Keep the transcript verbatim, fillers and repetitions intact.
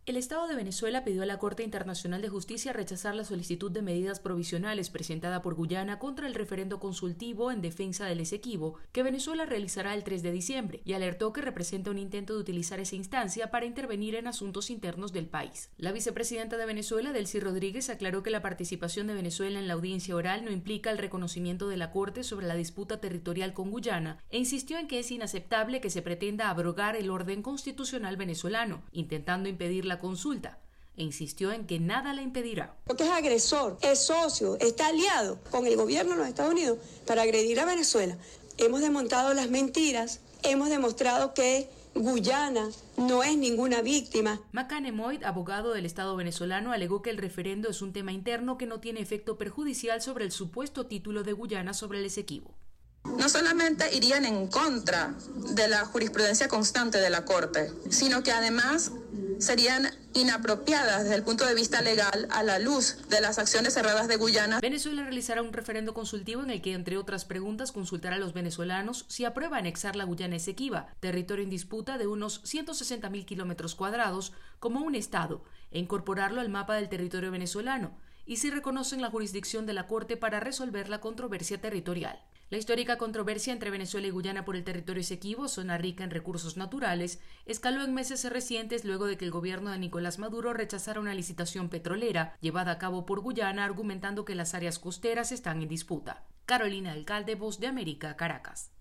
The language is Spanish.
El Estado de Venezuela pidió a la Corte Internacional de Justicia rechazar la solicitud de medidas provisionales presentada por Guyana contra el referendo consultivo en defensa del Esequibo que Venezuela realizará el tres de diciembre y alertó que representa un intento de utilizar esa instancia para intervenir en asuntos internos del país. La vicepresidenta de Venezuela, Delcy Rodríguez, aclaró que la participación de Venezuela en la audiencia oral no implica el reconocimiento de la Corte sobre la disputa territorial con Guyana e insistió en que es inaceptable que se pretenda abrogar el orden constitucional venezolano, intentando impedir la consulta, e insistió en que nada la impedirá. Porque es agresor, es socio, está aliado con el gobierno de los Estados Unidos para agredir a Venezuela. Hemos desmontado las mentiras, hemos demostrado que Guyana no es ninguna víctima. Macane Moyd, abogado del Estado venezolano, alegó que el referendo es un tema interno que no tiene efecto perjudicial sobre el supuesto título de Guyana sobre el Esequibo. No solamente irían en contra de la jurisprudencia constante de la Corte, sino que además serían inapropiadas desde el punto de vista legal a la luz de las acciones cerradas de Guyana. Venezuela realizará un referendo consultivo en el que, entre otras preguntas, consultará a los venezolanos si aprueba anexar la Guyana Esequiba, territorio en disputa de unos ciento sesenta mil kilómetros cuadrados, como un estado, e incorporarlo al mapa del territorio venezolano, y si reconocen la jurisdicción de la Corte para resolver la controversia territorial. La histórica controversia entre Venezuela y Guyana por el territorio Esequibo, zona rica en recursos naturales, escaló en meses recientes luego de que el gobierno de Nicolás Maduro rechazara una licitación petrolera llevada a cabo por Guyana, argumentando que las áreas costeras están en disputa. Carolina Alcalde, Voz de América, Caracas.